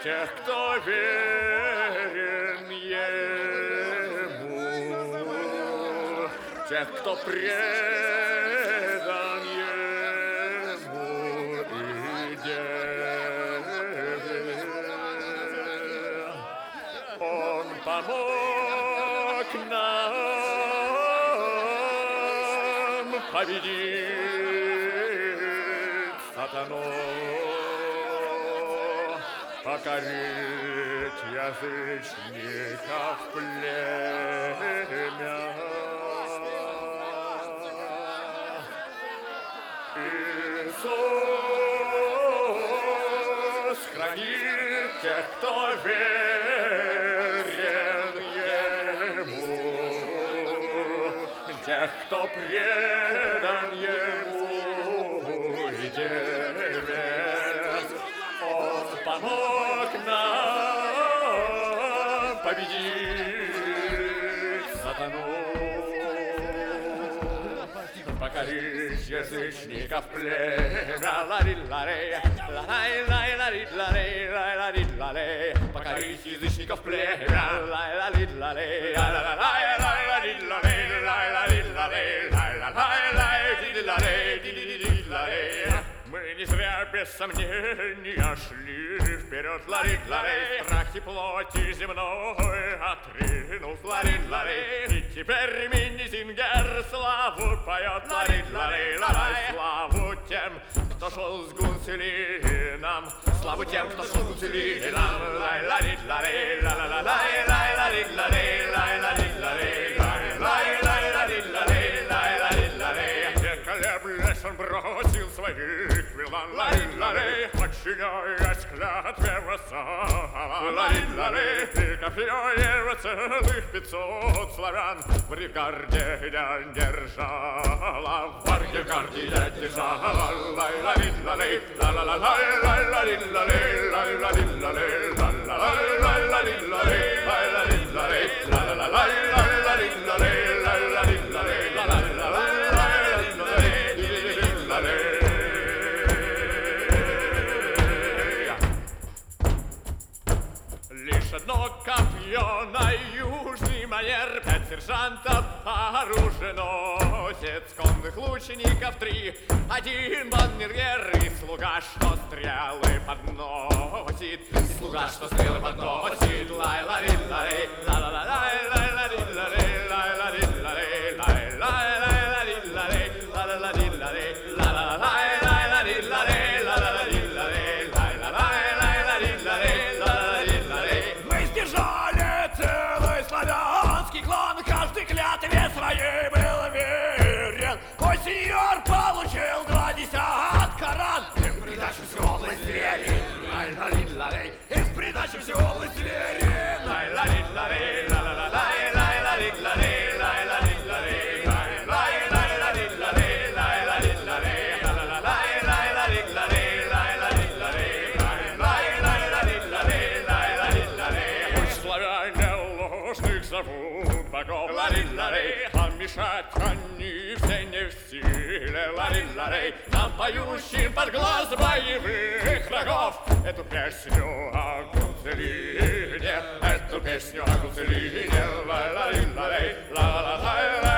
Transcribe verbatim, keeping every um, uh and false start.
тех, кто верен ему, тех, кто предан ему и деве. Он помог нам победить сатану, покорить язычников племя. Иисус хранит тех, кто верен ему, тех, кто предан ему и деве. Он помог нам победить сатану, покорить язычников племя. Ла-ри-ла-рей, ла-рай-лай-ла-ри-ла-рей, лай-ла-ри-ла-рей, покорить язычников племя. Лай-ла-ри-ла-рей, ла-ла-лай-ла-ри-ла-рей, лай-ла-ри-ла-рей, лай-ла-лай-лай, ди-ди-ди-ди-ла-рей. Мы не зря без сомнения шли вперед, лари-ларей, страх и плоти земной отринув, лари-ларей. И теперь мини-зингер славу поет, лари-ларей, ларай. Славу тем, кто шел с Гунцелином, славу тем, кто шел с Гунцелином, лай-лари-ларей, ла-ла-ла-лай, лай-лари-ларей, лай-лари-ларей, лай-лай-лари-ларей, лай-лари-ларей. Не колеблясь, он бросил своих вилан, лари-ларей, подчиняясь клятве вассала, лари-ларей. И копье его целых пятьсот славян в арьергарде я держала, в арьергарде я держала, лай-лари-ларей, ла-ла-ла-лай, лай-лари-ларей, лай-лари-ларей, ла-ла-лай-лари-ларей, лай-лари-ларей, ла-ла-лай, лай-лари-ларей, лай-лари-ларей, лишь одно копье на южный манер, пять сержантов оруженосец, конных лучников три, один баннергер и слуга, что стрелы подносит, и слуга, что стрелы подносит, лай-лари-ларей, ла-ла-ла-лай, лай-лари-ларей, лай-лари-ларей, лай-лай-лай-лари-ларей, ла-ла-ла-ри-ларей, ла-ла-лай, лай-лари-ларей, ла-ла-ри-ларей, лай-лай-лай-лари-ларей, ла-ла-ри-ларей. Мы сдержали целый славянский клан, каждый клятве своей был верен. Мой сеньор получил два десятка ран, и в придачу всю область зверей, лай-лари-ларей, и в придачу всю область зверей, лай-лари-ларей, ла-ла-ла-лай, лай-лари-ларей, лай-лари-ларей, лай-лай-лай-лари-ларей, лай-лари-ларей, ла-ла-ла-лай, лай-лари-ларей, лай-лари-ларей, лай-лай-лай-лари-ларей, лай-лари-ларей. Пусть славяне ложных зовут богов, лари-ларей, а мешать они все не в силе, лари-ларей. Нам, поющим под глаз боевых врагов, эту песню о Гунцелине, эту песню о Гунцелине, лай-лари-ларей, ла-ла-лай.